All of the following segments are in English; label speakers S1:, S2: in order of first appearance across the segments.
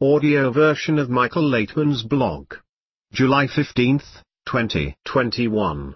S1: audio version of Michael Laitman's blog. July 15, 2021.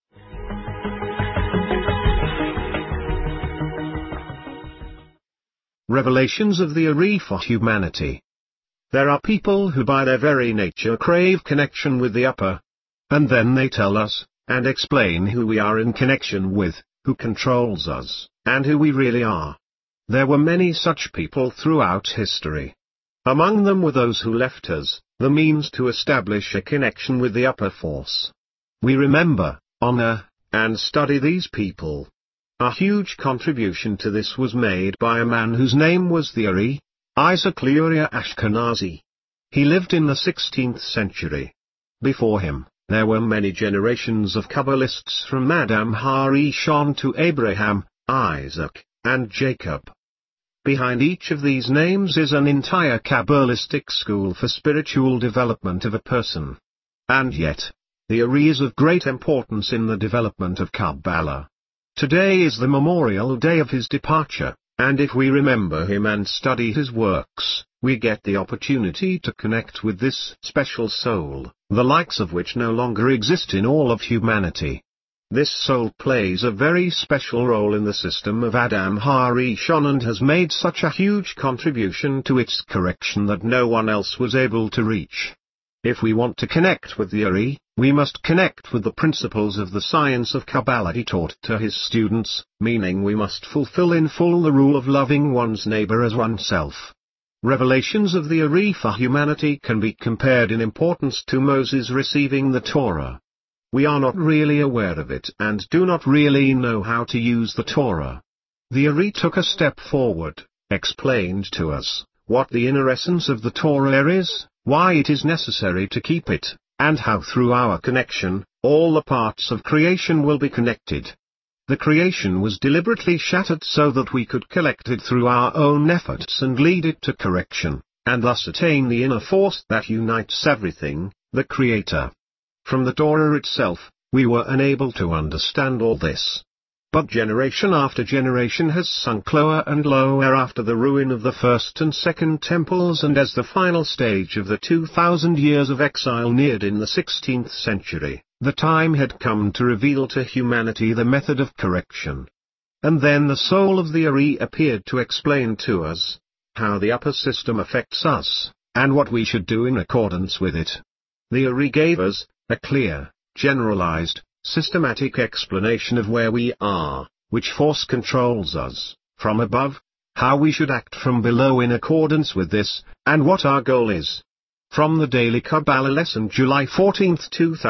S1: Revelations of the Ari for Humanity. There are people who by their very nature crave connection with the upper. And then they tell us, and explain who we are in connection with, who controls us, and who we really are. There were many such people throughout history. Among them were those who left us the means to establish a connection with the upper force. We remember, honor, and study these people. A huge contribution to this was made by a man whose name was the Ari, Isaac Luria Ashkenazi. He lived in the 16th century. Before him, there were many generations of Kabbalists from Adam HaRishon to Abraham, Isaac, and Jacob. Behind each of these names is an entire Kabbalistic school for spiritual development of a person. And yet, the Ari is of great importance in the development of Kabbalah. Today is the memorial day of his departure, and if we remember him and study his works, we get the opportunity to connect with this special soul, the likes of which no longer exist in all of humanity. This soul plays a very special role in the system of Adam HaRishon and has made such a huge contribution to its correction that no one else was able to reach. If we want to connect with the Ari, we must connect with the principles of the science of Kabbalah he taught to his students, meaning we must fulfill in full the rule of loving one's neighbor as oneself. Revelations of the Ari for Humanity can be compared in importance to Moses receiving the Torah. We are not really aware of it and do not really know how to use the Torah. The Ari took a step forward, explained to us what the inner essence of the Torah is, why it is necessary to keep it, and how through our connection, all the parts of creation will be connected. The creation was deliberately shattered so that we could collect it through our own efforts and lead it to correction, and thus attain the inner force that unites everything, the Creator. From the Torah itself, we were unable to understand all this. But generation after generation has sunk lower and lower after the ruin of the first and second temples, and as the final stage of the 2,000 years of exile neared in the 16th century, the time had come to reveal to humanity the method of correction. And then the soul of the Ari appeared to explain to us how the upper system affects us, and what we should do in accordance with it. The Ari gave us a clear, generalized, systematic explanation of where we are, which force controls us, from above, how we should act from below in accordance with this, and what our goal is. From the Daily Kabbalah Lesson, July 14,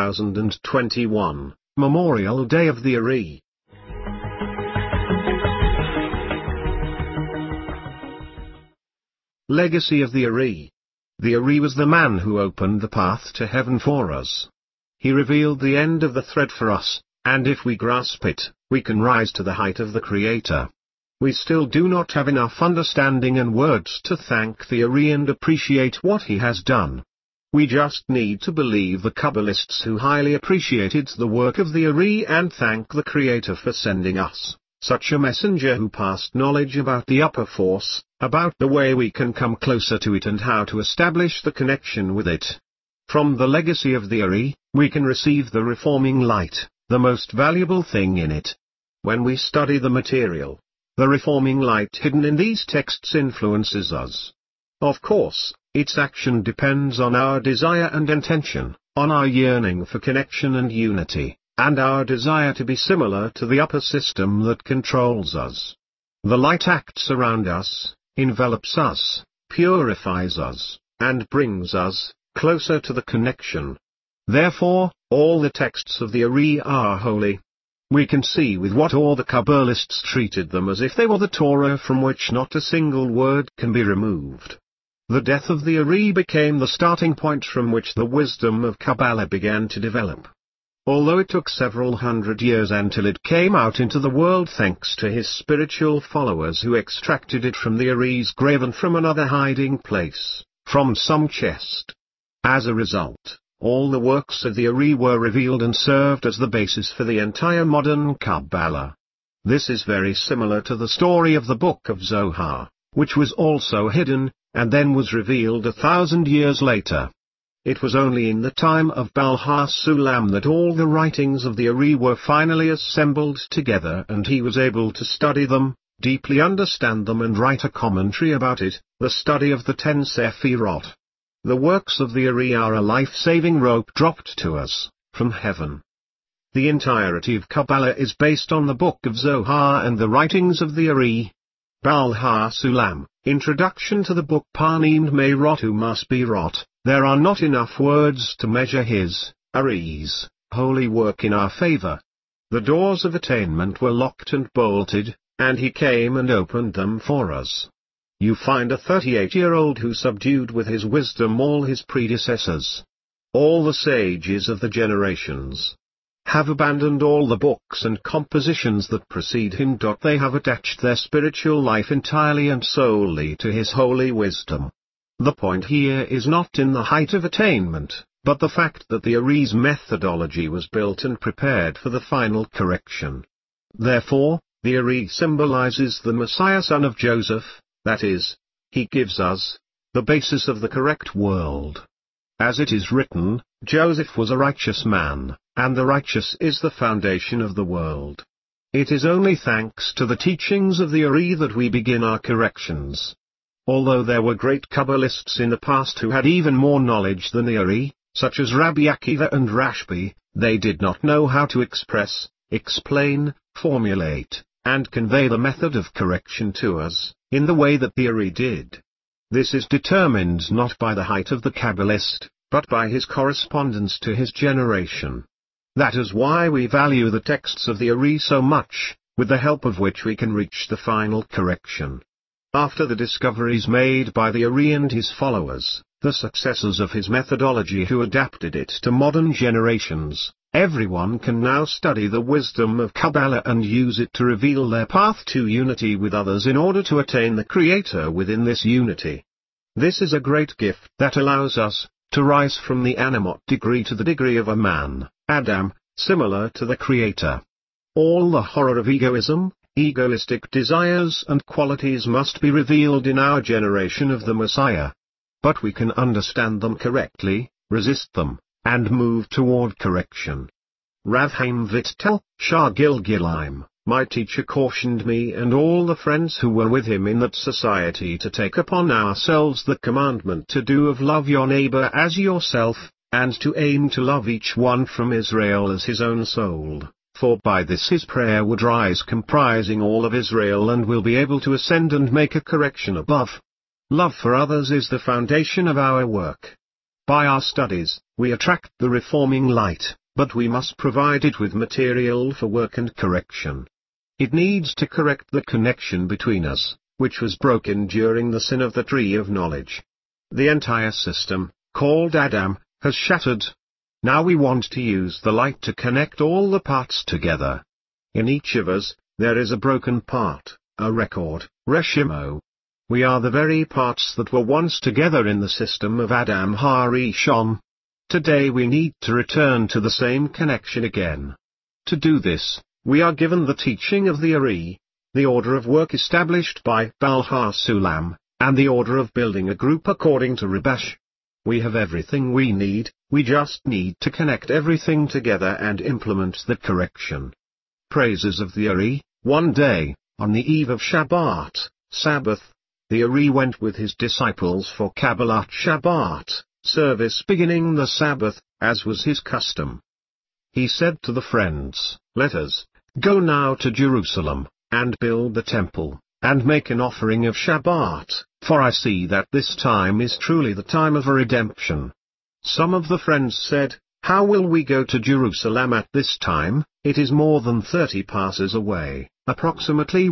S1: 2021, Memorial Day of the Ari. Legacy of the Ari. The Ari was the man who opened the path to heaven for us. He revealed the end of the thread for us, and if we grasp it, we can rise to the height of the Creator. We still do not have enough understanding and words to thank the Ari and appreciate what he has done. We just need to believe the Kabbalists who highly appreciated the work of the Ari and thank the Creator for sending us such a messenger who passed knowledge about the upper force, about the way we can come closer to it and how to establish the connection with it. From the legacy of the Ari, we can receive the reforming light, the most valuable thing in it. When we study the material, the reforming light hidden in these texts influences us. Of course, its action depends on our desire and intention, on our yearning for connection and unity, and our desire to be similar to the upper system that controls us. The light acts around us, envelops us, purifies us, and brings us closer to the connection. Therefore, all the texts of the Ari are holy. We can see with what awe the Kabbalists treated them as if they were the Torah from which not a single word can be removed. The death of the Ari became the starting point from which the wisdom of Kabbalah began to develop. Although it took several hundred years until it came out into the world thanks to his spiritual followers who extracted it from the Ari's grave and from another hiding place, from some chest. As a result, all the works of the Ari were revealed and served as the basis for the entire modern Kabbalah. This is very similar to the story of the Book of Zohar, which was also hidden, and then was revealed 1,000 years later. It was only in the time of Bal-Har-Sulam that all the writings of the Ari were finally assembled together, and he was able to study them, deeply understand them, and write a commentary about it, the study of the 10 Sephirot. The works of the Ari are a life-saving rope dropped to us from heaven. The entirety of Kabbalah is based on the Book of Zohar and the writings of the Ari. Bal-Har-Sulam, Introduction to the Book Panim Meirot must be wrought. There are not enough words to measure his, Ari's, holy work in our favor. The doors of attainment were locked and bolted, and he came and opened them for us. You find a 38-year-old who subdued with his wisdom all his predecessors. All the sages of the generations have abandoned all the books and compositions that precede him. They have attached their spiritual life entirely and solely to his holy wisdom. The point here is not in the height of attainment, but the fact that the Ari's methodology was built and prepared for the final correction. Therefore, the Ari symbolizes the Messiah, son of Joseph, that is, he gives us the basis of the correct world. As it is written, Joseph was a righteous man, and the righteous is the foundation of the world. It is only thanks to the teachings of the Ari that we begin our corrections. Although there were great Kabbalists in the past who had even more knowledge than the Ari, such as Rabbi Akiva and Rashbi, they did not know how to express, explain, formulate, and convey the method of correction to us, in the way that the Ari did. This is determined not by the height of the Kabbalist, but by his correspondence to his generation. That is why we value the texts of the Ari so much, with the help of which we can reach the final correction. After the discoveries made by the Ari and his followers, the successors of his methodology who adapted it to modern generations, everyone can now study the wisdom of Kabbalah and use it to reveal their path to unity with others in order to attain the Creator within this unity. This is a great gift that allows us to rise from the animate degree to the degree of a man, Adam, similar to the Creator. All the horror of egoism, egoistic desires and qualities must be revealed in our generation of the Messiah. But we can understand them correctly, resist them, and move toward correction. Rav Chaim Vital, Shah Gilgilaim, my teacher, cautioned me and all the friends who were with him in that society to take upon ourselves the commandment to do of love your neighbor as yourself, and to aim to love each one from Israel as his own soul, for by this his prayer would rise comprising all of Israel and will be able to ascend and make a correction above. Love for others is the foundation of our work. By our studies, we attract the reforming light, but we must provide it with material for work and correction. It needs to correct the connection between us, which was broken during the sin of the tree of knowledge. The entire system, called Adam, has shattered. Now we want to use the light to connect all the parts together. In each of us, there is a broken part, a record, Reshimo. We are the very parts that were once together in the system of Adam HaRishon. Today we need to return to the same connection again. To do this, we are given the teaching of the Ari, the order of work established by Bal-Har-Sulam, and the order of building a group according to Rabash. We have everything we need, we just need to connect everything together and implement the correction. Praises of the Ari. One day, on the eve of Shabbat, Sabbath, the Ari went with his disciples for Kabbalat Shabbat service beginning the Sabbath, as was his custom. He said to the friends, "Let us go now to Jerusalem, and build the temple, and make an offering of Shabbat, for I see that this time is truly the time of a redemption." Some of the friends said, "How will we go to Jerusalem at this time? It is more than 30 passes away, approximately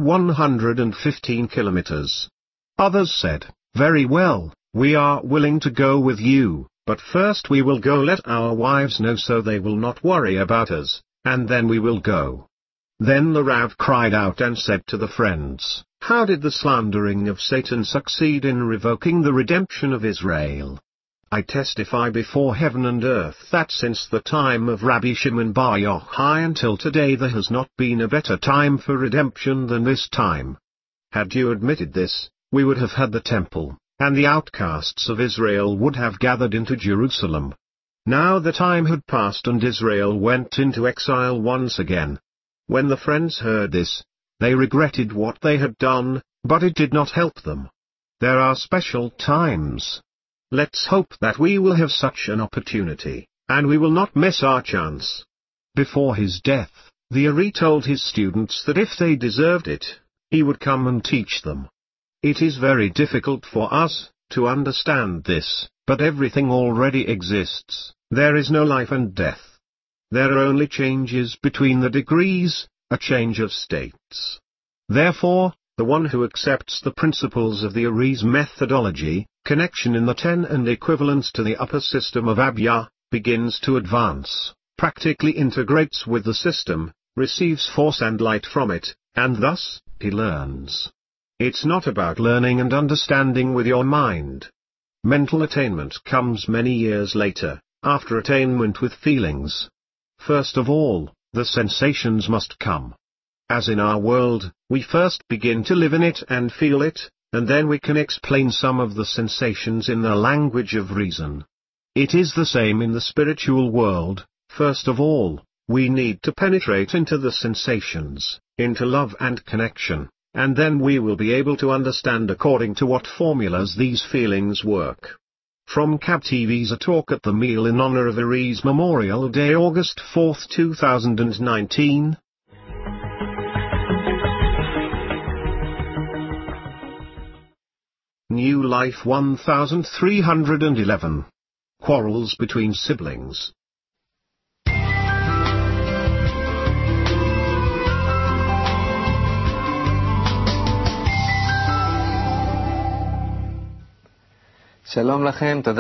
S1: 115 kilometers. Others said, "Very well, we are willing to go with you, but first we will go let our wives know so they will not worry about us, and then we will go." Then the Rav cried out and said to the friends, "How did the slandering of Satan succeed in revoking the redemption of Israel? I testify before heaven and earth that since the time of Rabbi Shimon Bar Yochai until today there has not been a better time for redemption than this time. Had you admitted this, we would have had the temple, and the outcasts of Israel would have gathered into Jerusalem. Now the time had passed and Israel went into exile once again. When the friends heard this, they regretted what they had done, but it did not help them. There are special times. Let's hope that we will have such an opportunity, and we will not miss our chance. Before his death, the Ari told his students that if they deserved it, he would come and teach them. It is very difficult for us to understand this, but everything already exists. There is no life and death. There are only changes between the degrees, a change of states. Therefore, the one who accepts the principles of the Ari's methodology, connection in the ten and equivalence to the upper system of Abya, begins to advance, practically integrates with the system, receives force and light from it, and thus, he learns. It's not about learning and understanding with your mind. Mental attainment comes many years later, after attainment with feelings. First of all, the sensations must come. As in our world, we first begin to live in it and feel it, and then we can explain some of the sensations in the language of reason. It is the same in the spiritual world. First of all, we need to penetrate into the sensations, into love and connection, and then we will be able to understand according to what formulas these feelings work. From CAB TV's A Talk at the Meal in honor of Ari's Memorial Day, August 4, 2019. New Life 1311. Quarrels between siblings.
S2: Hello,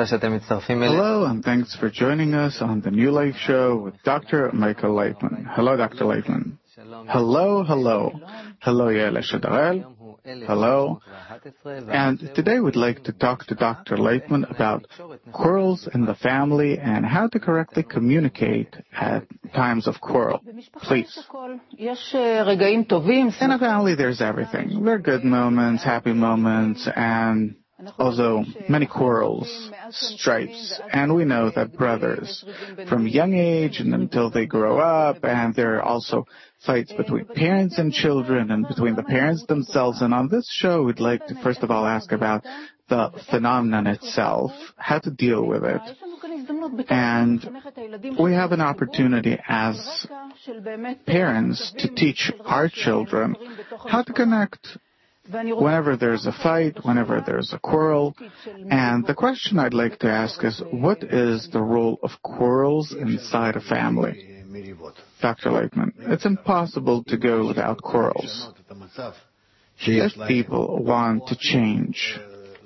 S2: and thanks for joining us on the New Life Show with Dr. Michael Leitman. Hello, Dr. Leitman. Hello, hello. Hello, Yael Shadarel. Hello. And today we'd like to talk to Dr. Leitman about quarrels in the family and how to correctly communicate at times of quarrel. Please. In a family there's everything. There are good moments, happy moments, and also many quarrels, stripes, and we know that brothers from young age and until they grow up, and there are also fights between parents and children and between the parents themselves. And on this show we'd like to first of all ask about the phenomenon itself, how to deal with it. And we have an opportunity as parents to teach our children how to connect whenever there's a fight, whenever there's a quarrel. And the question I'd like to ask is, what is the role of quarrels inside a family? Dr. Leitman, it's impossible to go without quarrels. If people want to change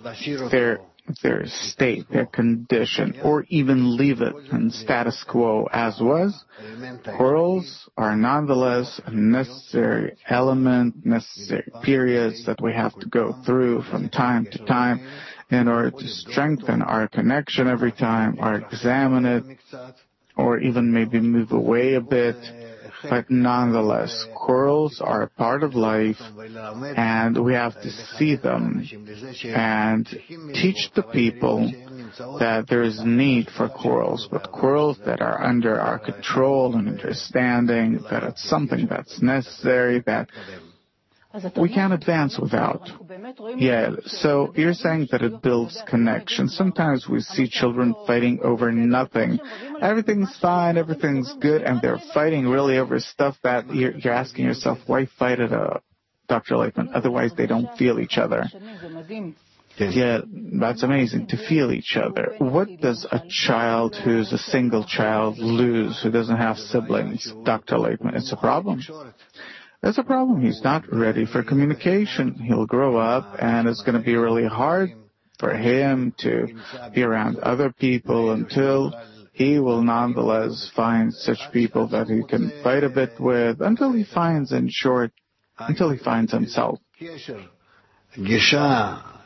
S2: their state, their condition, or even leave it in status quo as was, quarrels are nonetheless a necessary element, necessary periods that we have to go through from time to time in order to strengthen our connection every time, or examine it, or even maybe move away a bit. But nonetheless, quarrels are a part of life, and we have to see them and teach the people that there is need for quarrels, but quarrels that are under our control and understanding, that it's something that's necessary, that we can't advance without. Yeah, so you're saying that it builds connection. Sometimes we see children fighting over nothing. Everything's fine, everything's good, and they're fighting really over stuff that you're asking yourself, why fight it, Dr. Leitman? Otherwise they don't feel each other. Yeah, that's amazing, to feel each other. What does a child who's a single child lose, who doesn't have siblings, Dr. Leitman? It's a problem. That's a problem. He's not ready for communication. He'll grow up, and it's going to be really hard for him to be around other people until he will nonetheless find such people that he can fight a bit with, until he finds, in short, until he finds himself.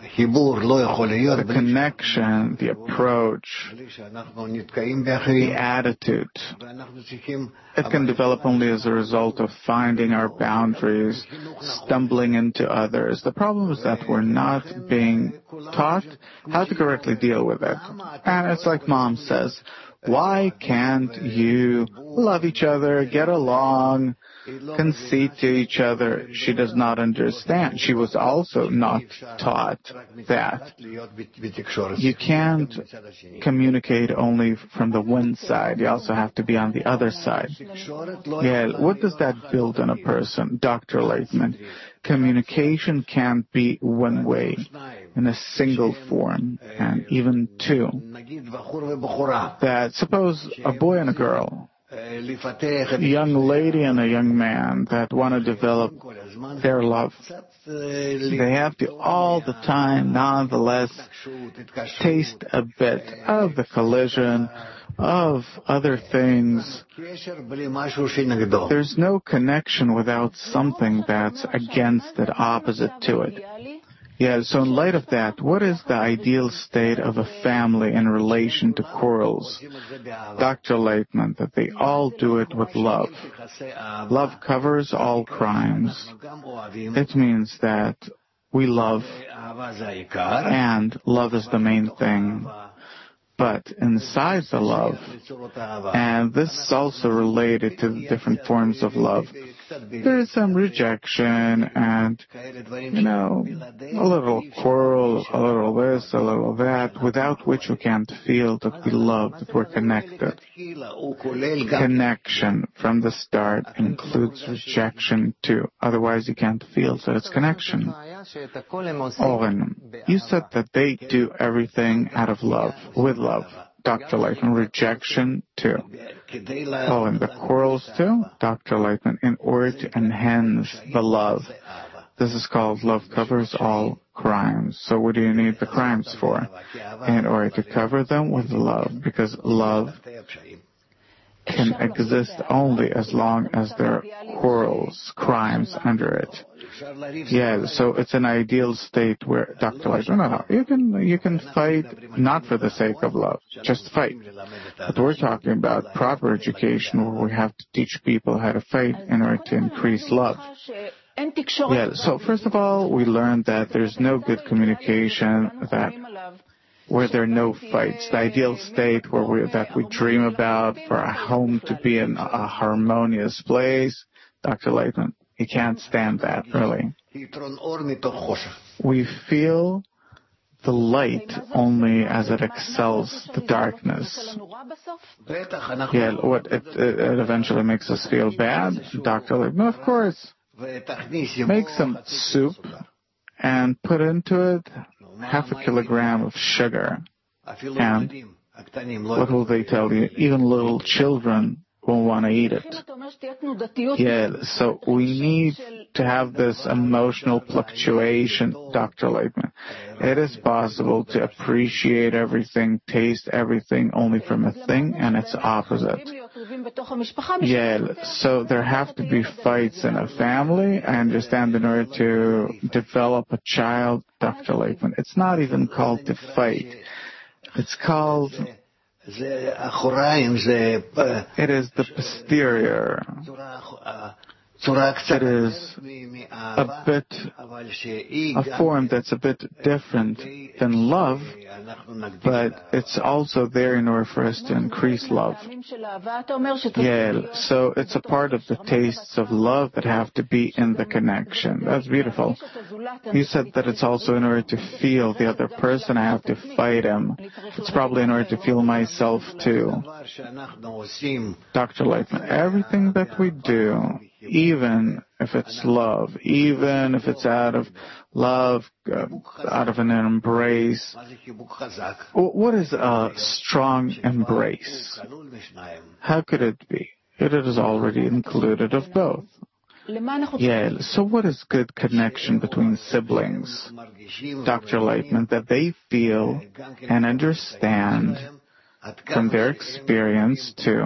S2: The connection, the approach, the attitude, it can develop only as a result of finding our boundaries, stumbling into others. The problem is that we're not being taught how to correctly deal with it. And it's like Mom says, why can't you love each other, get along, concede to each other? She does not understand. She was also not taught that you can't communicate only from the one side. You also have to be on the other side. Yeah, what does that build in a person? Dr. Laitman, communication can't be one way, in a single form, and even two. That suppose a boy and a girl, a young lady and a young man that want to develop their love. They have to all the time, nonetheless, taste a bit of the collision, of other things. There's no connection without something that's against it, opposite to it. Yeah, so in light of that, what is the ideal state of a family in relation to quarrels? Dr. Laitman, that they all do it with love. Love covers all crimes. It means that we love, and love is the main thing. But inside the love, and this is also related to the different forms of love, there is some rejection and, a little quarrel, a little this, a little that, without which we can't feel that we love, that we're connected. Connection from the start includes rejection too. Otherwise you can't feel that it's connection. Oren, you said that they do everything out of love, with love. Dr. Laitman, rejection too. Oh, and the quarrels too? Dr. Laitman, in order to enhance the love. This is called love covers all crimes. So what do you need the crimes for? In order to cover them with love, because love can exist only as long as there are quarrels, crimes under it. Yeah, so it's an ideal state where Dr. Laitman, you can fight not for the sake of love, just fight. But we're talking about proper education where we have to teach people how to fight in order to increase love. Yeah, so first of all, we learned that there's no good communication, where there are no fights. The ideal state that we dream about for our home to be in a harmonious place, Dr. Laitman, you can't stand that, really. We feel the light only as it excels the darkness. Yeah, what it eventually makes us feel bad, Dr. Laitman, of course. Make some soup and put into it 0.5 kilogram of sugar. And what will they tell you? Even little children will want to eat it. Yeah, so we need to have this emotional fluctuation, Dr. Laitman. It is possible to appreciate everything, taste everything only from a thing and its opposite. Yeah, so there have to be fights in a family. I understand in order to develop a child, Dr. Laitman, it's not even called to fight. It's called... It is the posterior. It is a form that's a bit different than love, but it's also there in order for us to increase love. Yeah, so it's a part of the tastes of love that have to be in the connection. That's beautiful. You said that it's also in order to feel the other person, I have to fight him. It's probably in order to feel myself too. Dr. Laitman, everything that we do, even if it's love, even if it's out of love, out of an embrace. What is a strong embrace? How could it be? It is already included of both. Yeah, so what is good connection between siblings? Dr. Laitman, that they feel and understand from their experience too,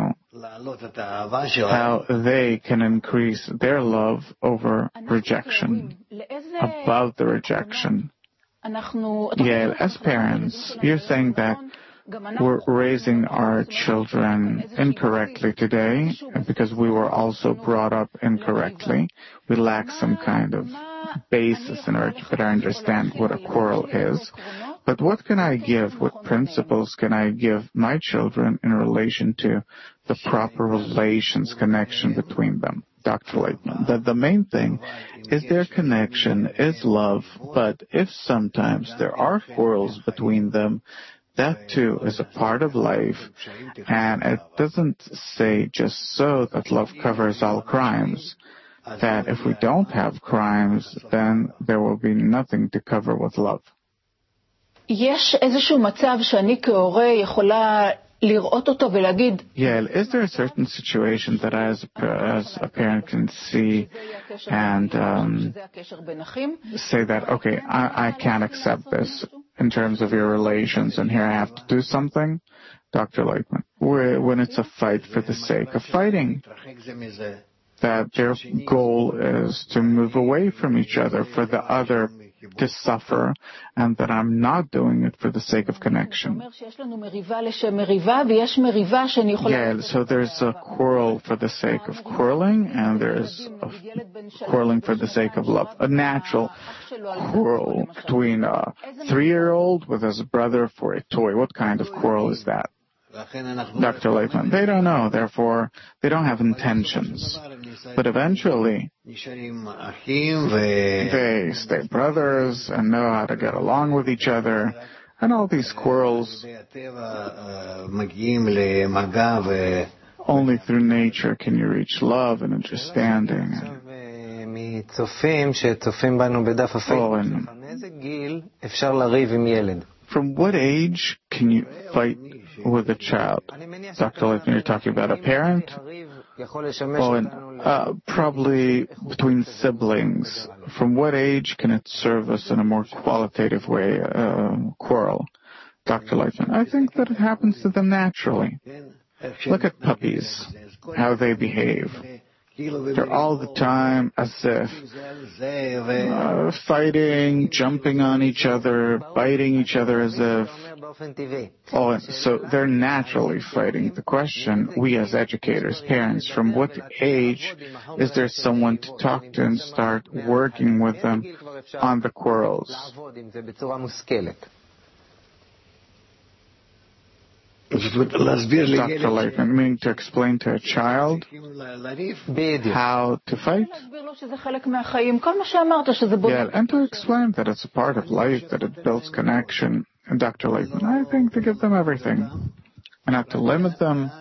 S2: how they can increase their love over rejection, above the rejection. Yael, as parents, you're saying that we're raising our children incorrectly today because we were also brought up incorrectly. We lack some kind of basis in order to better understand what a quarrel is. But what can I give, what principles can I give my children in relation to the proper relations, connection between them? Dr. Laitman, that the main thing is their connection, is love, but if sometimes there are quarrels between them, that too is a part of life, and it doesn't say just so that love covers all crimes, that if we don't have crimes, then there will be nothing to cover with love.
S3: יש איזשהו מצב שאני כהורה יכולה לראות אותו ולהגיד,
S2: is there a certain situation that I as a parent can see and say that, okay, I can't accept this in terms of your relations and here I have to do something? Dr. Laitman, when it's a fight for the sake of fighting, that their goal is to move away from each other for the other to suffer, and that I'm not doing it for the sake of connection. So there's a quarrel for the sake of quarreling, and there's a quarreling for the sake of love. A natural quarrel between a 3-year-old with his brother for a toy. What kind of quarrel is that? Dr. Laitman, they don't know, therefore they don't have intentions. But eventually, they stay brothers and know how to get along with each other. And all these quarrels, only through nature can you reach love and understanding. From what age can you fight with a child? Dr. Laitman, you're talking about a parent? Probably between siblings. From what age can it serve us in a more qualitative way, quarrel? Dr. Laitman, I think that it happens to them naturally. Look at puppies, how they behave. They're all the time as if fighting, jumping on each other, biting each other as if. So they're naturally fighting. The question, we as educators, parents, from what age is there someone to talk to and start working with them on the quarrels? Dr. Laitman, meaning to explain to a child how to fight? And to explain that it's a part of life, that it builds connection. And Dr. Laitman, I think to give them everything. And not to limit them.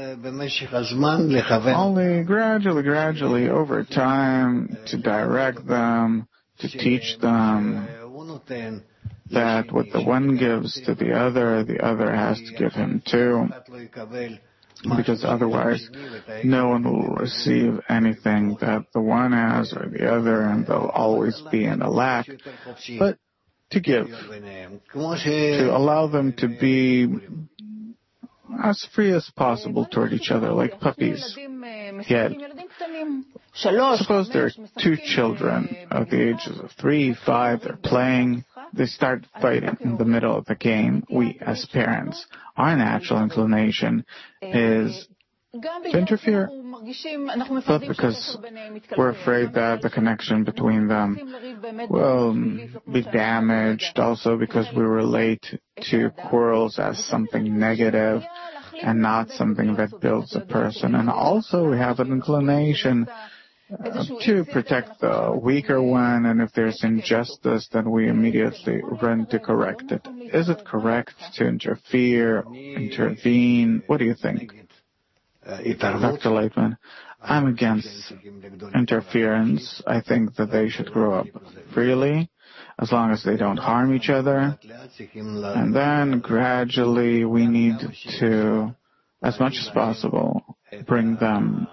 S2: Only gradually, over time, to direct them, to teach them that what the one gives to the other has to give him too, because otherwise no one will receive anything that the one has or the other, and they'll always be in a lack. But to give, to allow them to be as free as possible toward each other, like puppies. Yet, suppose there are 2 children of the ages of 3, 5, they're playing, they start fighting in the middle of the game. We, as parents, our natural inclination is to interfere, but because we're afraid that the connection between them will be damaged, also because we relate to quarrels as something negative and not something that builds a person. And also we have an inclination to protect the weaker one, and if there's injustice, then we immediately run to correct it. Is it correct to intervene? What do you think? Dr. Laitman, I'm against interference. I think that they should grow up freely, as long as they don't harm each other. And then gradually we need to, as much as possible, bring them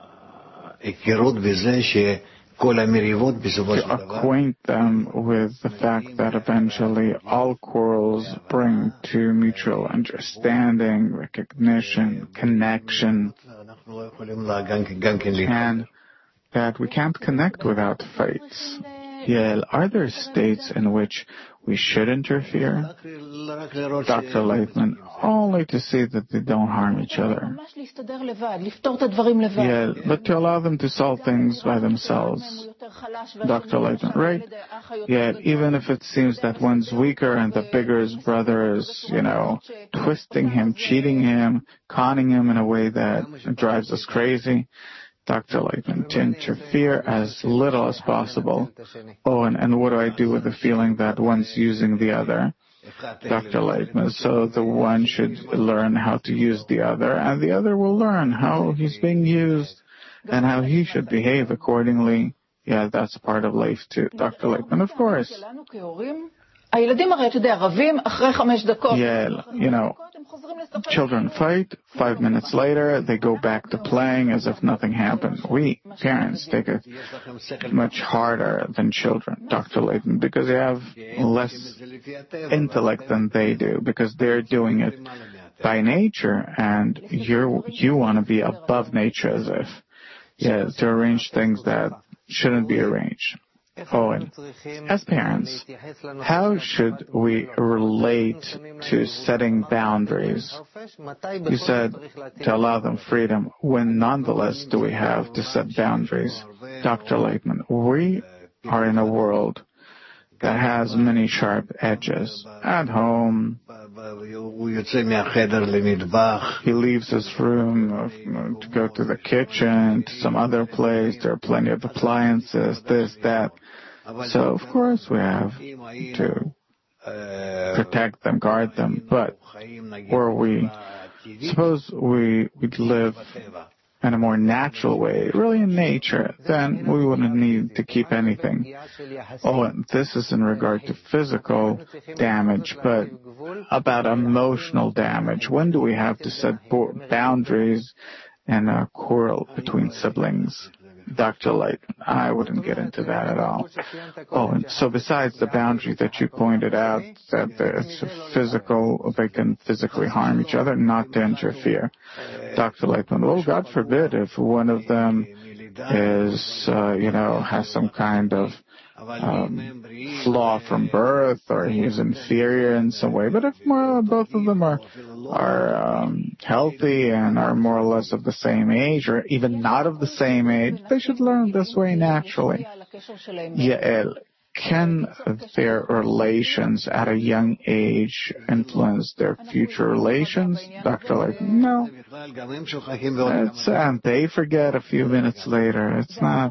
S2: to acquaint them with the fact that eventually all quarrels bring to mutual understanding, recognition, connection, and that we can't connect without fights. Yael, are there states in which we should interfere? Dr. Lightman, only to see that they don't harm each other. Yeah, but to allow them to solve things by themselves. Dr. Lightman, right? Yeah, even if it seems that one's weaker and the bigger brother is, twisting him, cheating him, conning him in a way that drives us crazy. Dr. Lightman, to interfere as little as possible. Oh, and what do I do with the feeling that one's using the other? Dr. Lightman, so the one should learn how to use the other, and the other will learn how he's being used and how he should behave accordingly. Yeah, that's part of life too, Dr. Lightman, of course. Yeah, children fight, 5 minutes later, they go back to playing as if nothing happened. We, parents, take it much harder than children, Dr. Layton, because they have less intellect than they do, because they're doing it by nature, and you want to be above nature as if, to arrange things that shouldn't be arranged. Owen, as parents, how should we relate to setting boundaries? You said to allow them freedom. When nonetheless do we have to set boundaries? Dr. Lightman, we are in a world that has many sharp edges. At home, he leaves his room to go to the kitchen, to some other place. There are plenty of appliances, this, that. So, of course, we have to protect them, guard them. But suppose we live in a more natural way, really in nature, then we wouldn't need to keep anything. Oh, and this is in regard to physical damage, but about emotional damage. When do we have to set boundaries in a quarrel between siblings? Dr. Light, I wouldn't get into that at all. Oh, and so besides the boundary that you pointed out, that it's physical, they can physically harm each other, not to interfere. Dr. Lightman, well, God forbid if one of them is, has some kind of flaw from birth, or he's inferior in some way. But if both of them are healthy and are more or less of the same age, or even not of the same age, they should learn this way naturally. Yael, can their relations at a young age influence their future relations? Dr. Light, no. And they forget a few minutes later. It's not.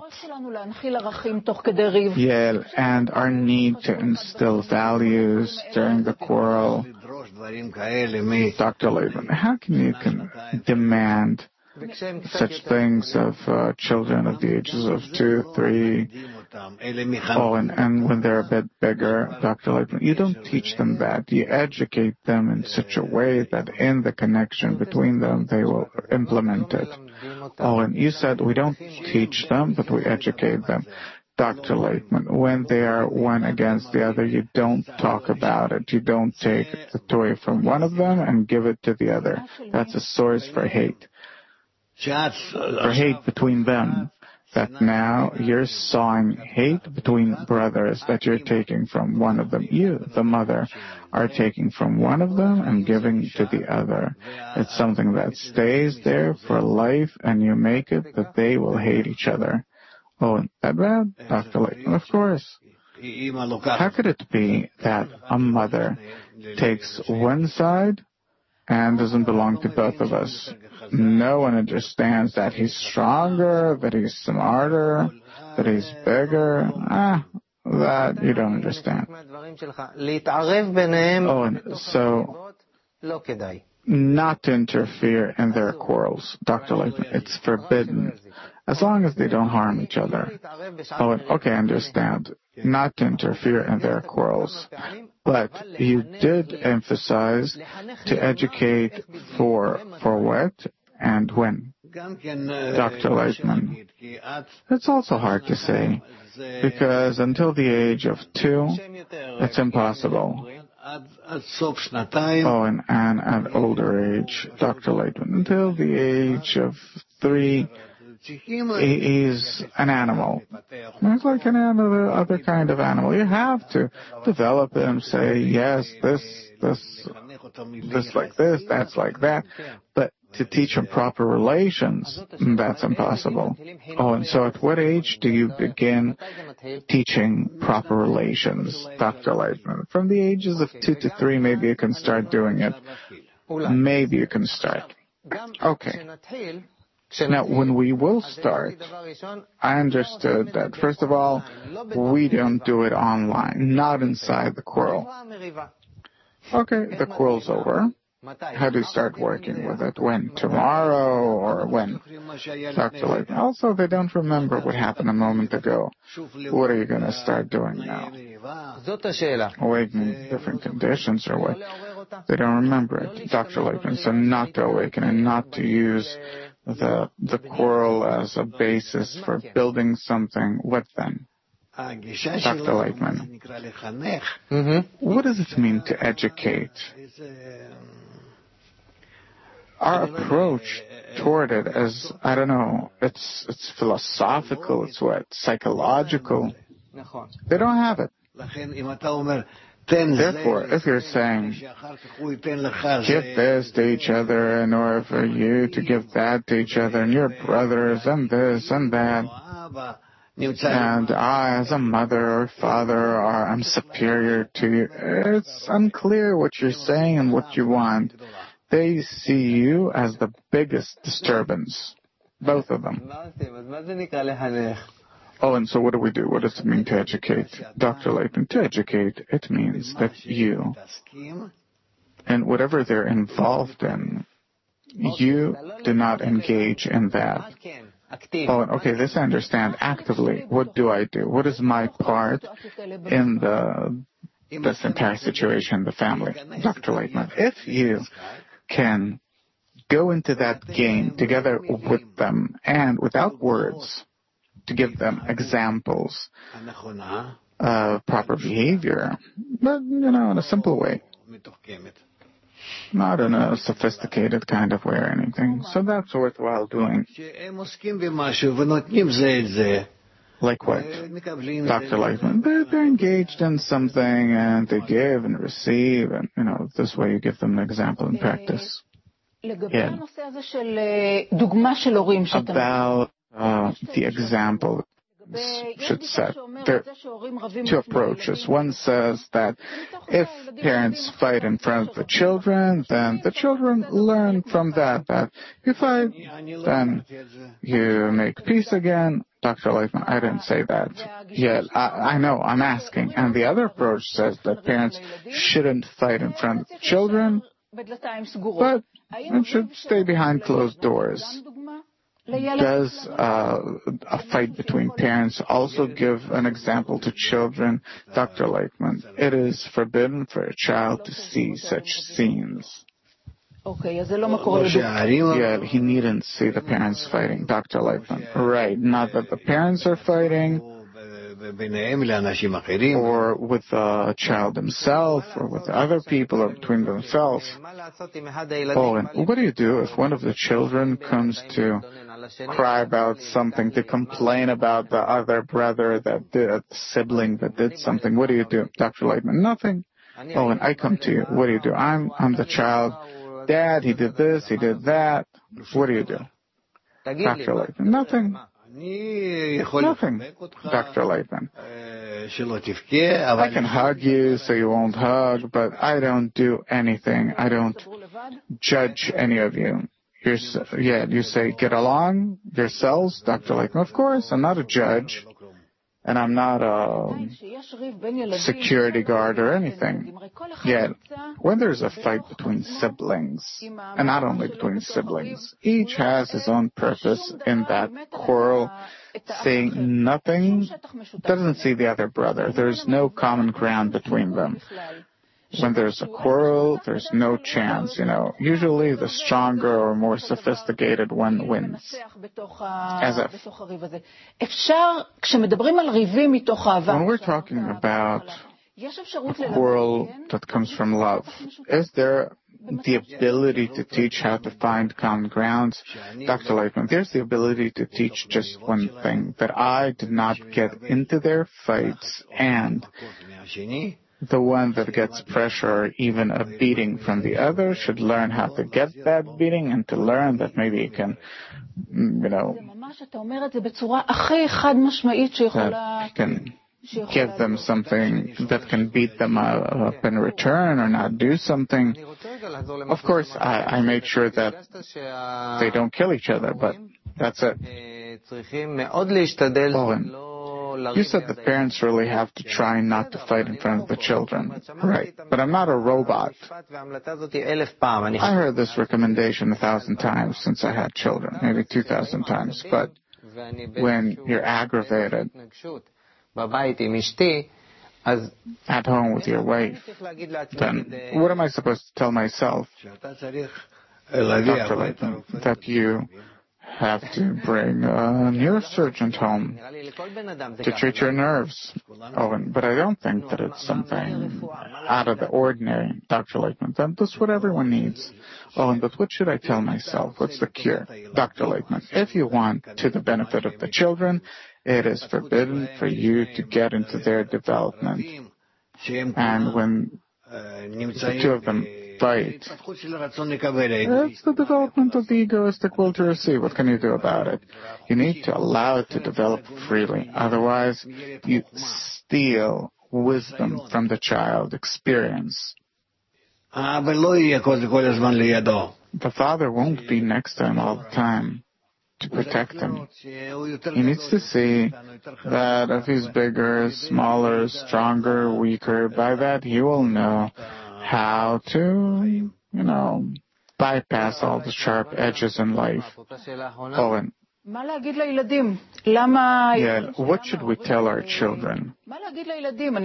S2: Yeah, and our need to instill values during the quarrel. Dr. Laban, how can you demand such things of children of the ages of 2, 3, and when they're a bit bigger, Dr. Laban, you don't teach them that. You educate them in such a way that in the connection between them, they will implement it. And you said we don't teach them, but we educate them. Dr. Laitman, when they are one against the other, you don't talk about it. You don't take the toy from one of them and give it to the other. That's a source for hate. For hate between them. That now you're sowing hate between brothers that you're taking from one of them. You, the mother, are taking from one of them and giving to the other. It's something that stays there for life, and you make it that they will hate each other. Oh, isn't that bad? Dr. Layton, of course. How could it be that a mother takes one side and doesn't belong to both of us? No one understands that he's stronger, that he's smarter, that he's bigger. That you don't understand. Oh, and so not to interfere in their quarrels, Dr. Layton. It's forbidden. As long as they don't harm each other. Oh, okay, I understand. Not to interfere in their quarrels. But you did emphasize to educate for what and when. Dr. Lightman, it's also hard to say, because until the age of 2, it's impossible. Oh, and at older age, Dr. Lightman, until the age of 3, He's an animal. He's like any other kind of animal. You have to develop him, say, yes, this like this, that's like that. But to teach him proper relations, that's impossible. Oh, and so at what age do you begin teaching proper relations, Dr. Lightman? From the ages of 2 to 3, maybe you can start doing it. Maybe you can start. Okay. Now, when we will start, I understood that, first of all, we don't do it online, not inside the quarrel. Okay, the quarrel's over. How do you start working with it? When? Tomorrow or when? Dr. Lightman. Also, they don't remember what happened a moment ago. What are you going to start doing now? Awakening different conditions or what? They don't remember it. Dr. Lightman. So not to awaken and not to use the quarrel as a basis for building something. What then? Dr. Lightman. What does it mean to educate? Our approach toward it is, I don't know, it's philosophical, it's what? Psychological. They don't have it. Therefore, if you're saying, give this to each other in order for you to give that to each other, and your brothers, and this and that, and I, as a mother or father, I'm superior to you, it's unclear what you're saying and what you want. They see you as the biggest disturbance, both of them. Oh, and so what do we do? What does it mean to educate? Dr. Lightman, to educate, it means that you, and whatever they're involved in, you do not engage in that. Oh, okay, this I understand. Actively, what do I do? What is my part in this entire situation, the family? Dr. Lightman, if you can go into that game together with them and without words to give them examples of proper behavior, but, in a simple way, not in a sophisticated kind of way or anything. So that's worthwhile doing. Like what? Dr. Lightman, they're engaged in something and they give and receive, and, this way you give them an example in practice. Yeah. About the example should set. There are two approaches. One says that if parents fight in front of the children, then the children learn from that you fight, then you make peace again. Dr. Lightman, I didn't say that. Yeah, I know, I'm asking. And the other approach says that parents shouldn't fight in front of the children, but it should stay behind closed doors. Does a fight between parents also give an example to children? Dr. Lightman, it is forbidden for a child to see such scenes. Yeah, he needn't see the parents fighting, Dr. Lightman. Right, not that the parents are fighting, or with the child himself, or with other people, or between themselves. Oh, and what do you do if one of the children comes to cry about something, to complain about the other brother the sibling that did something? What do you do, Dr. Lightman? Nothing. Oh, and I come to you. What do you do? I'm the child. Dad, he did this, he did that. What do you do? Dr. Lightman, nothing. Nothing, Dr. Lightman. I can hug you so you won't hug, but I don't do anything. I don't judge any of you. You say, get along yourselves, Dr. Lightman. Of course, I'm not a judge. And I'm not a security guard or anything. Yet, when there's a fight between siblings, and not only between siblings, each has his own purpose in that quarrel, saying nothing, doesn't see the other brother. There's no common ground between them. When there's a quarrel, there's no chance, Usually the stronger or more sophisticated one wins. As if. When we're talking about a quarrel that comes from love, is there the ability to teach how to find common grounds. Dr. Lightman, there's the ability to teach just one thing, that I did not get into their fights, and the one that gets pressure or even a beating from the other should learn how to get that beating and to learn that maybe you can, that you can give them something that can beat them up in return or not do something. Of course, I make sure that they don't kill each other, but that's it. You said the parents really have to try not to fight in front of the children. Right. But I'm not a robot. I heard this recommendation 1,000 times since I had children, maybe 2,000 times. But when you're aggravated at home with your wife, then what am I supposed to tell myself, Dr. Leighton, that you have to bring a neurosurgeon home to treat your nerves? But I don't think that it's something out of the ordinary, Dr. Leighton. That's what everyone needs. But what should I tell myself? What's the cure? Dr. Leighton, if you want to the benefit of the children, it is forbidden for you to get into their development. And when the two of them fight, it's the development of the egoistic will to receive. What can you do about it? You need to allow it to develop freely. Otherwise, you steal wisdom from the child, experience. The father won't be next to him all the time to protect him. He needs to see that if he's bigger, smaller, stronger, weaker, by that he will know how to, bypass all the sharp edges in life. Owen. What should we tell our children? Tell them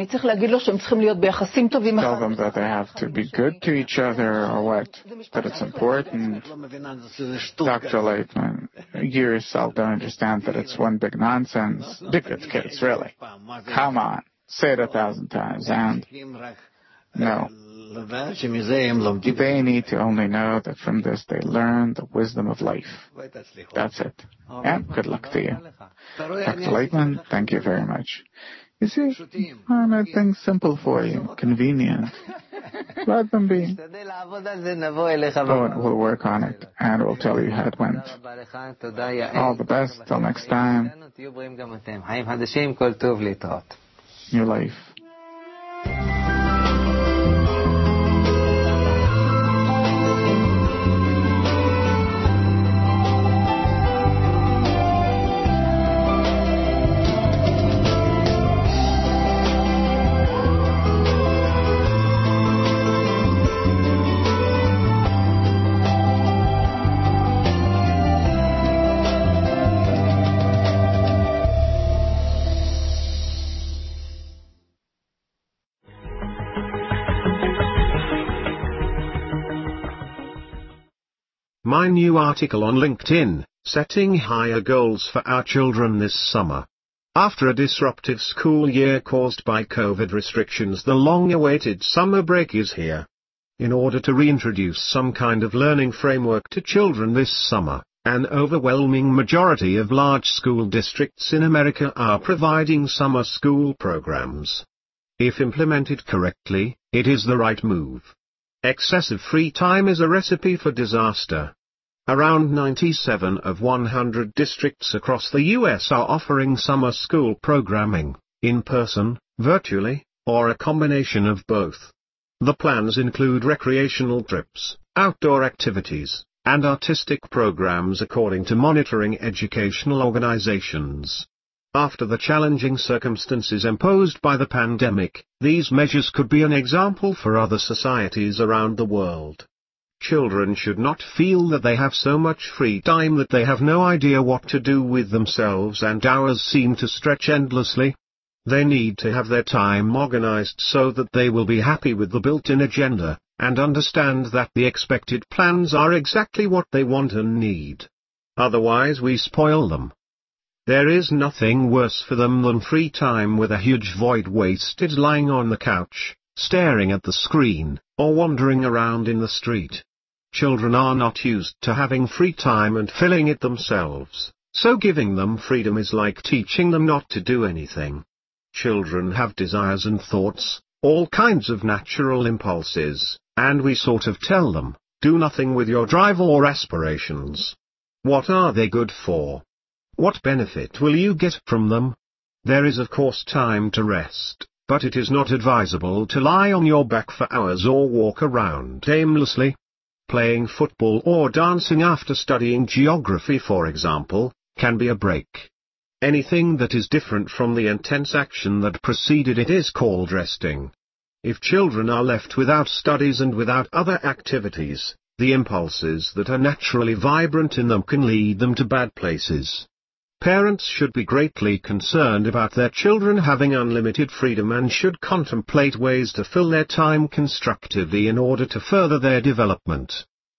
S2: that they have to be good to each other, or what? That it's important. Dr. Leighton, you yourself don't understand that it's one big nonsense. Big good kids, really. Come on. Say it 1,000 times. And no. They need to only know that from this they learn the wisdom of life. That's it. And good luck to you. Dr. Leighton, thank you very much. You see, I made things simple for you, convenient. Let them be. We'll work on it, and we'll tell you how it went. All the best. Till next time. New life.
S1: My new article on LinkedIn, Setting Higher Goals for Our Children This Summer. After a disruptive school year caused by COVID restrictions, the long-awaited summer break is here. In order to reintroduce some kind of learning framework to children this summer, an overwhelming majority of large school districts in America are providing summer school programs. If implemented correctly, it is the right move. Excessive free time is a recipe for disaster. Around 97 of 100 districts across the U.S. are offering summer school programming, in person, virtually, or a combination of both. The plans include recreational trips, outdoor activities, and artistic programs according to monitoring educational organizations. After the challenging circumstances imposed by the pandemic, these measures could be an example for other societies around the world. Children should not feel that they have so much free time that they have no idea what to do with themselves and hours seem to stretch endlessly. They need to have their time organized so that they will be happy with the built-in agenda, and understand that the expected plans are exactly what they want and need. Otherwise we spoil them. There is nothing worse for them than free time with a huge void wasted lying on the couch, staring at the screen, or wandering around in the street. Children are not used to having free time and filling it themselves, so giving them freedom is like teaching them not to do anything. Children have desires and thoughts, all kinds of natural impulses, and we sort of tell them, do nothing with your drive or aspirations. What are they good for? What benefit will you get from them? There is of course time to rest, but it is not advisable to lie on your back for hours or walk around aimlessly. Playing football or dancing after studying geography, for example, can be a break. Anything that is different from the intense action that preceded it is called resting. If children are left without studies and without other activities, the impulses that are naturally vibrant in them can lead them to bad places. Parents should be greatly concerned about their children having unlimited freedom and should contemplate ways to fill their time constructively in order to further their development.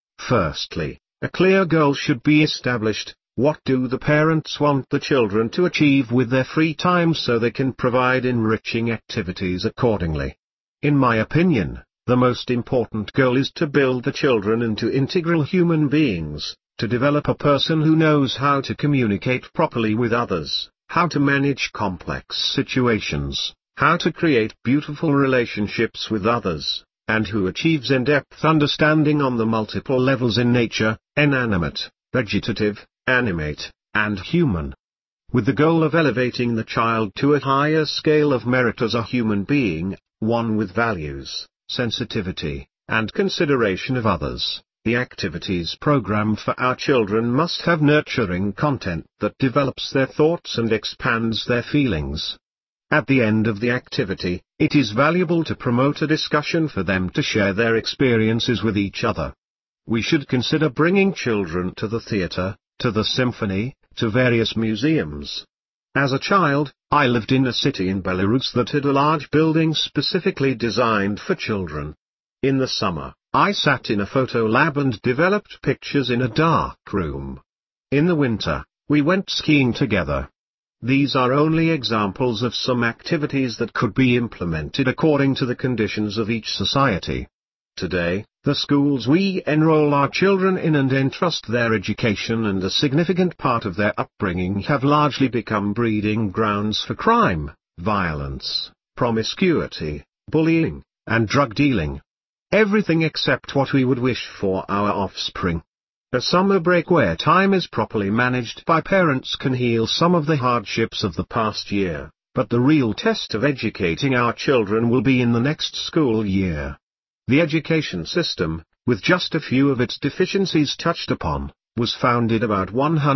S1: Firstly, a clear goal should be established. What do the parents want the children to achieve with their free time so they can provide enriching activities accordingly? In my opinion, the most important goal is to build the children into integral human beings, to develop a person who knows how to communicate properly with others, how to manage complex situations, how to create beautiful relationships with others, and who achieves in-depth understanding on the multiple levels in nature, inanimate, vegetative, animate, and human. With the goal of elevating the child to a higher scale of merit as a human being, one with values, sensitivity, and consideration of others. The activities programmed for our children must have nurturing content that develops their thoughts and expands their feelings. At the end of the activity, it is valuable to promote a discussion for them to share their experiences with each other. We should consider bringing children to the theater, to the symphony, to various museums. As a child, I lived in a city in Belarus that had a large building specifically designed for children. In the summer, I sat in a photo lab and developed pictures in a dark room. In the winter, we went skiing together. These are only examples of some activities that could be implemented according to the conditions of each society. Today, the schools we enroll our children in and entrust their education and a significant part of their upbringing have largely become breeding grounds for crime, violence, promiscuity, bullying, and drug dealing. Everything except what we would wish for our offspring. A summer break where time is properly managed by parents can heal some of the hardships of the past year, but the real test of educating our children will be in the next school year. The education system, with just a few of its deficiencies touched upon, was founded about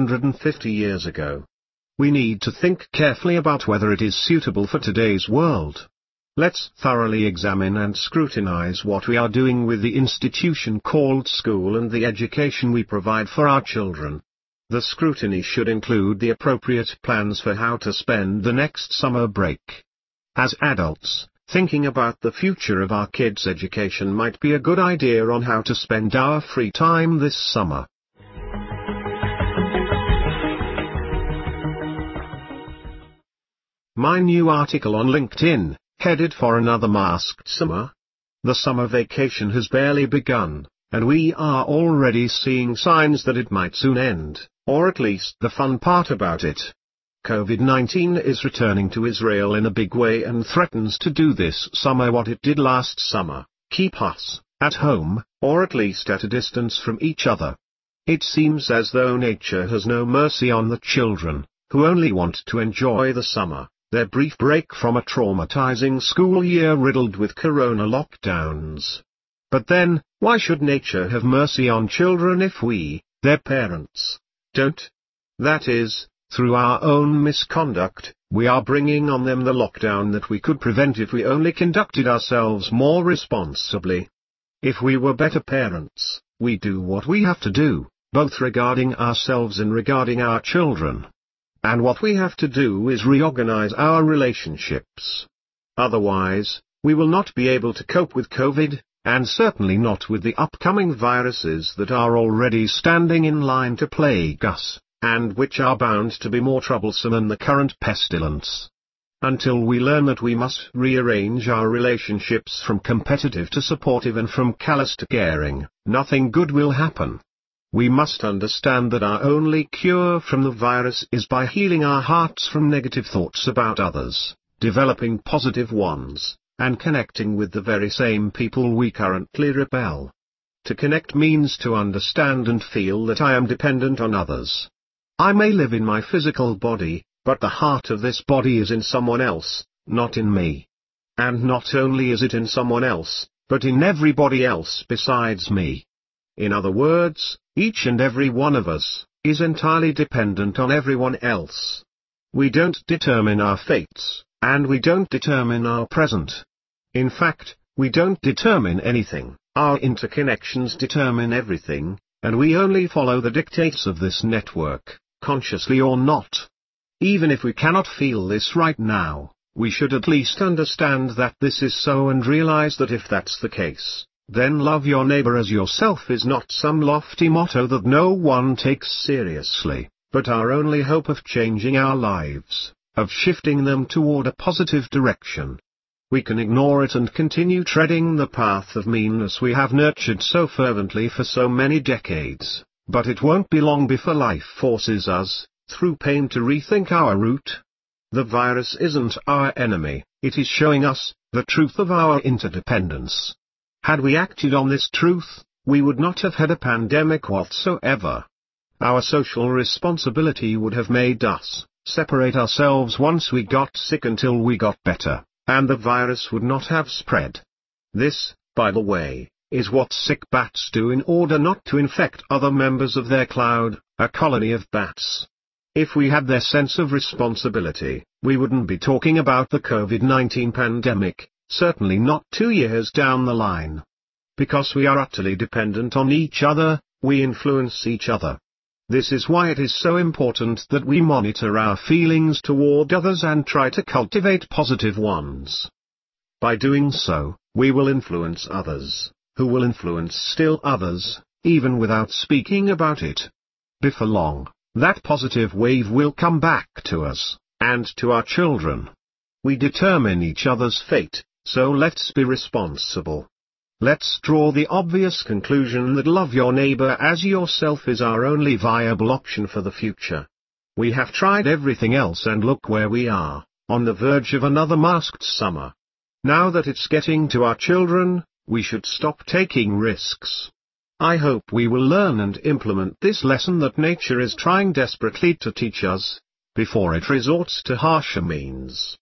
S1: 150 years ago. We need to think carefully about whether it is suitable for today's world. Let's thoroughly examine and scrutinize what we are doing with the institution called school and the education we provide for our children. The scrutiny should include the appropriate plans for how to spend the next summer break. As adults, thinking about the future of our kids' education might be a good idea on how to spend our free time this summer. My new article on LinkedIn, headed for another masked summer. The summer vacation has barely begun, and we are already seeing signs that it might soon end, or at least the fun part about it. COVID-19 is returning to Israel in a big way and threatens to do this summer what it did last summer, keep us at home, or at least at a distance from each other. It seems as though nature has no mercy on the children, who only want to enjoy the summer, their brief break from a traumatizing school year riddled with corona lockdowns. But then, why should nature have mercy on children if we, their parents, don't? That is, through our own misconduct, we are bringing on them the lockdown that we could prevent if we only conducted ourselves more responsibly. If we were better parents, we do what we have to do, both regarding ourselves and regarding our children. And what we have to do is reorganize our relationships. Otherwise, we will not be able to cope with COVID, and certainly not with the upcoming viruses that are already standing in line to plague us, and which are bound to be more troublesome than the current pestilence. until we learn that we must rearrange our relationships from competitive to supportive and from callous to caring, nothing good will happen. We must understand that our only cure from the virus is by healing our hearts from negative thoughts about others, developing positive ones, and connecting with the very same people we currently repel. To connect means to understand and feel that I am dependent on others. I may live in my physical body, but the heart of this body is in someone else, not in me. And not only is it in someone else, but in everybody else besides me. In other words, each and every one of us is entirely dependent on everyone else. We don't determine our fates, and we don't determine our present. In fact, we don't determine anything, our interconnections determine everything, and we only follow the dictates of this network, consciously or not. Even if we cannot feel this right now, we should at least understand that this is so and realize that if that's the case, then love your neighbor as yourself is not some lofty motto that no one takes seriously, but our only hope of changing our lives, of shifting them toward a positive direction. We can ignore it and continue treading the path of meanness we have nurtured so fervently for so many decades, but it won't be long before life forces us, through pain, to rethink our route. The virus isn't our enemy, it is showing us the truth of our interdependence. Had we acted on this truth, we would not have had a pandemic whatsoever. Our social responsibility would have made us separate ourselves once we got sick until we got better, and the virus would not have spread. This, by the way, is what sick bats do in order not to infect other members of their cloud, a colony of bats. If we had their sense of responsibility, we wouldn't be talking about the COVID-19 pandemic. Certainly not 2 years down the line. Because we are utterly dependent on each other, we influence each other. This is why it is so important that we monitor our feelings toward others and try to cultivate positive ones. By doing so, we will influence others, who will influence still others, even without speaking about it. Before long, that positive wave will come back to us, and to our children. We determine each other's fate. So let's be responsible. Let's draw the obvious conclusion that love your neighbor as yourself is our only viable option for the future. We have tried everything else and look where we are, on the verge of another masked summer. Now that it's getting to our children, we should stop taking risks. I hope we will learn and implement this lesson that nature is trying desperately to teach us, before it resorts to harsher means.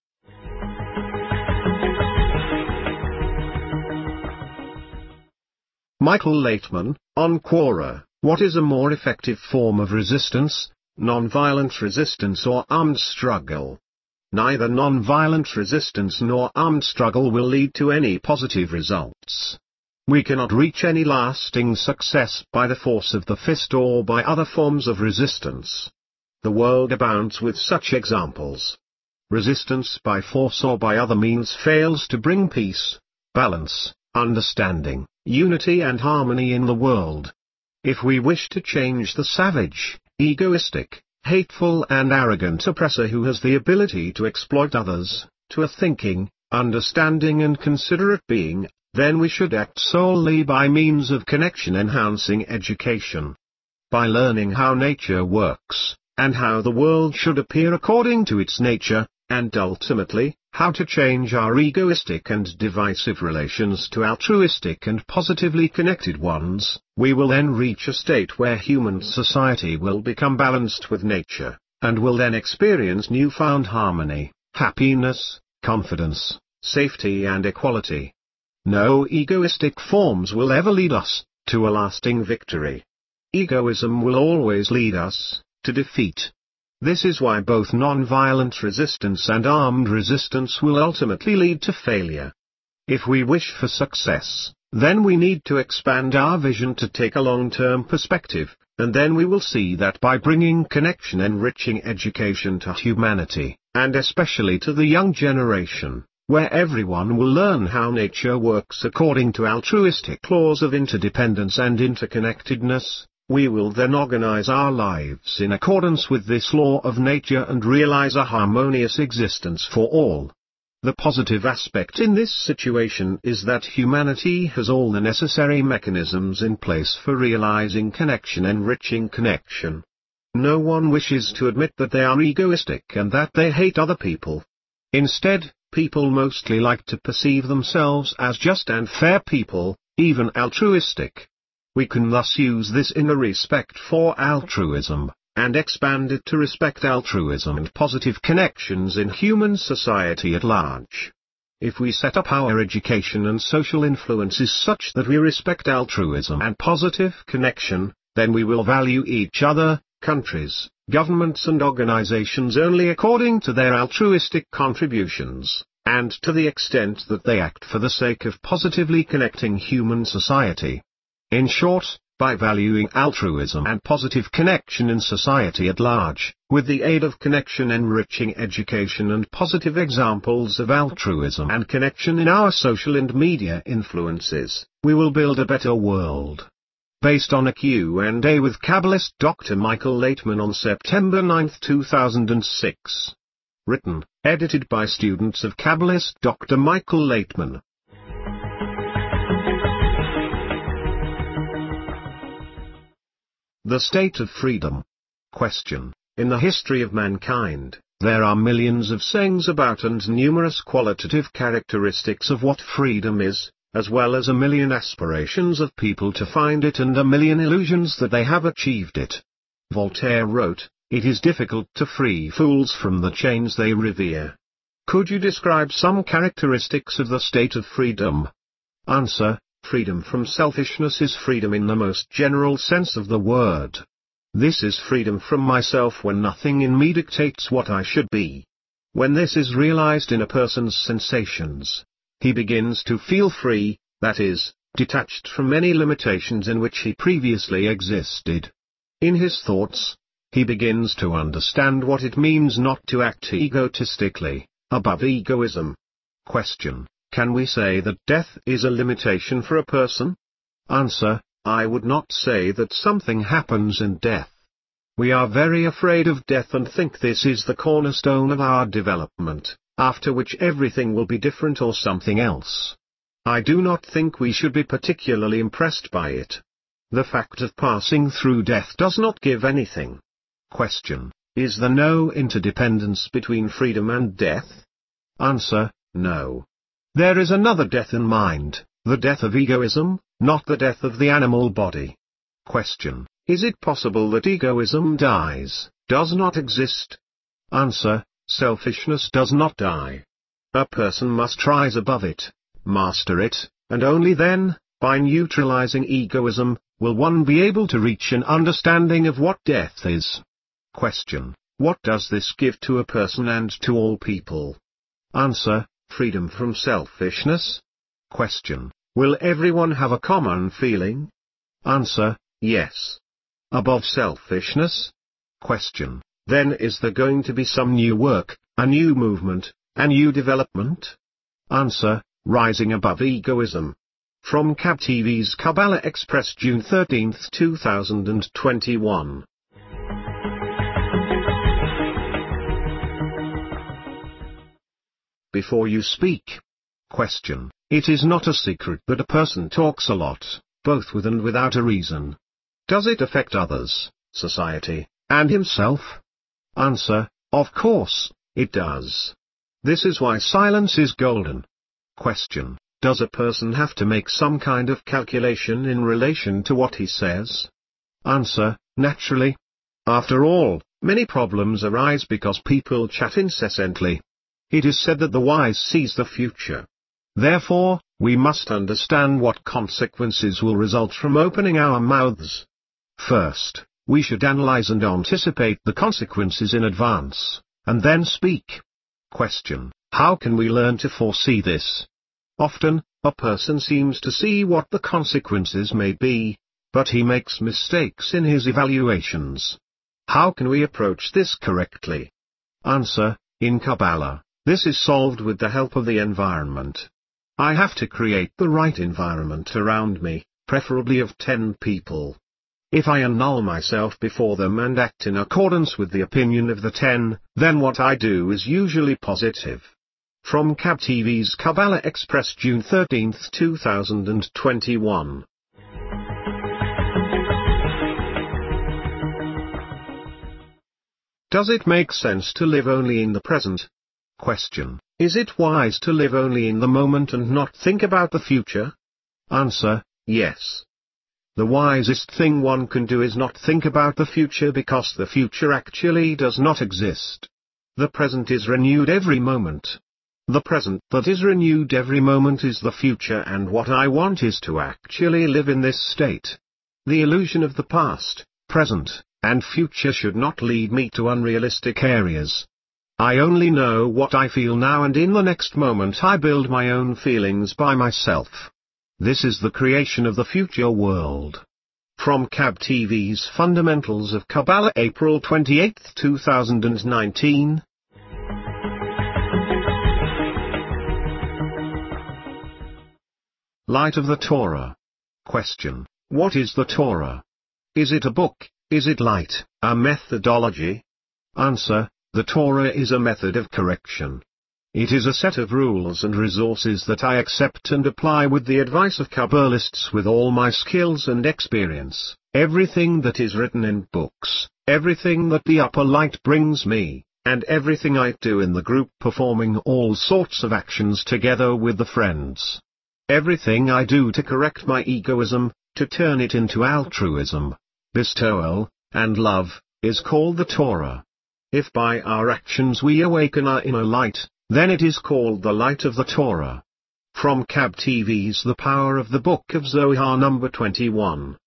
S1: Michael Laitman, on Quora, what is a more effective form of resistance, non-violent resistance or armed struggle? Neither non-violent resistance nor armed struggle will lead to any positive results. We cannot reach any lasting success by the force of the fist or by other forms of resistance. The world abounds with such examples. Resistance by force or by other means fails to bring peace, balance, understanding, unity and harmony in the world. If we wish to change the savage, egoistic, hateful and arrogant oppressor who has the ability to exploit others, to a thinking, understanding and considerate being, then we should act solely by means of connection-enhancing education. By learning how nature works, and how the world should appear according to its nature, and ultimately, how to change our egoistic and divisive relations to altruistic and positively connected ones, we will then reach a state where human society will become balanced with nature, and will then experience newfound harmony, happiness, confidence, safety and equality. No egoistic forms will ever lead us to a lasting victory. Egoism will always lead us to defeat. This is why both non-violent resistance and armed resistance will ultimately lead to failure. If we wish for success, then we need to expand our vision to take a long-term perspective, and then we will see that by bringing connection, enriching education to humanity, and especially to the young generation, where everyone will learn how nature works according to altruistic laws of interdependence and interconnectedness, We will then organize our lives in accordance with this law of nature and realize a harmonious existence for all. The positive aspect in this situation is that humanity has all the necessary mechanisms in place for realizing connection, enriching connection. No one wishes to admit that they are egoistic and that they hate other people. Instead, people mostly like to perceive themselves as just and fair people, even altruistic. We can thus use this inner respect for altruism, and expand it to respect altruism and positive connections in human society at large. If we set up our education and social influences such that we respect altruism and positive connection, then we will value each other, countries, governments and organizations only according to their altruistic contributions, and to the extent that they act for the sake of positively connecting human society. In short, by valuing altruism and positive connection in society at large, with the aid of connection enriching education and positive examples of altruism and connection in our social and media influences, we will build a better world. Based on a Q&A with Kabbalist Dr. Michael Laitman on September 9, 2006. Written, edited by students of Kabbalist Dr. Michael Laitman. The state of freedom. Question. In the history of mankind, there are millions of sayings about and numerous qualitative characteristics of what freedom is, as well as a million aspirations of people to find it and a million illusions that they have achieved it. Voltaire wrote, "It is difficult to free fools from the chains they revere." Could you describe some characteristics of the state of freedom? Answer. Freedom from selfishness is freedom in the most general sense of the word. This is freedom from myself when nothing in me dictates what I should be. When this is realized in a person's sensations, he begins to feel free, that is, detached from any limitations in which he previously existed. In his thoughts, he begins to understand what it means not to act egotistically, above egoism. Question. Can we say that death is a limitation for a person? Answer. I would not say that something happens in death. We are very afraid of death and think this is the cornerstone of our development, after which everything will be different or something else. I do not think we should be particularly impressed by it. The fact of passing through death does not give anything. Question. Is there no interdependence between freedom and death? Answer. No. There is another death in mind, the death of egoism, not the death of the animal body. Question. Is it possible that egoism dies, does not exist? Answer. Selfishness does not die. A person must rise above it, master it, and only then, by neutralizing egoism, will one be able to reach an understanding of what death is. Question. What does this give to a person and to all people? Answer. Freedom from selfishness. Question. Will everyone have a common feeling? Answer. Yes. Above selfishness? Question. Then is there going to be some new work, a new movement, a new development? Answer. Rising above egoism. From Kab TV's Kabbalah Express, June 13, 2021. Before you speak. Question. It is not a secret that a person talks a lot, both with and without a reason. Does it affect others, society, and himself? Answer. Of course, it does. This is why silence is golden. Question. Does a person have to make some kind of calculation in relation to what he says? Answer. Naturally. After all, many problems arise because people chat incessantly. It is said that the wise sees the future. Therefore, we must understand what consequences will result from opening our mouths. First, we should analyze and anticipate the consequences in advance, and then speak. Question. How can we learn to foresee this? Often, a person seems to see what the consequences may be, but he makes mistakes in his evaluations. How can we approach this correctly? Answer. In Kabbalah, this is solved with the help of the environment. I have to create the right environment around me, preferably of 10 people. If I annul myself before them and act in accordance with the opinion of the 10, then what I do is usually positive. From Cab TV's Kabbalah Express, June 13, 2021. Does it make sense to live only in the present? Question. Is it wise to live only in the moment and not think about the future? Answer. Yes. The wisest thing one can do is not think about the future, because the future actually does not exist. The present is renewed every moment. The present that is renewed every moment is the future, and what I want is to actually live in this state. The illusion of the past, present, and future should not lead me to unrealistic areas. I only know what I feel now, and in the next moment I build my own feelings by myself. This is the creation of the future world. From Cab TV's Fundamentals of Kabbalah, April 28, 2019. Light of the Torah. Question. What is the Torah? Is it a book? Is it light, a methodology? Answer. The Torah is a method of correction. It is a set of rules and resources that I accept and apply with the advice of Kabbalists with all my skills and experience. Everything that is written in books, everything that the upper light brings me, and everything I do in the group, performing all sorts of actions together with the friends. Everything I do to correct my egoism, to turn it into altruism, bestowal, and love, is called the Torah. If by our actions we awaken our inner light, then it is called the light of the Torah. From Cab TV's The Power of the Book of Zohar, number 21.